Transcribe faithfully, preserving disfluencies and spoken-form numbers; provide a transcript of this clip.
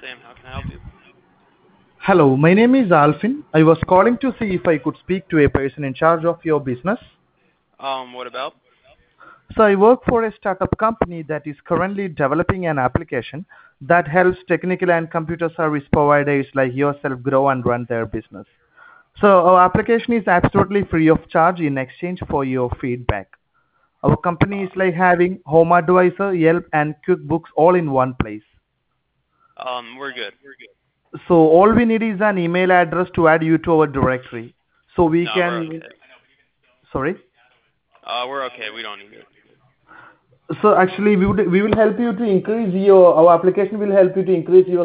Sam. How can I help you? Hello, my name is Alfin. I was calling to see if I could speak to a person in charge of your business. Um, what about? So, I work for a startup company that is currently developing an application that helps technical and computer service providers like yourself grow and run their business. So, our application is absolutely free of charge in exchange for your feedback. Our company is like having Home Advisor, Yelp, and QuickBooks all in one place. Um, we're good. So, all we need is an email address to add you to our directory. So, we No, we're can. okay. Sorry? Uh, we're okay. We don't need it. So actually, we would we will help you to increase your our application will help you to increase your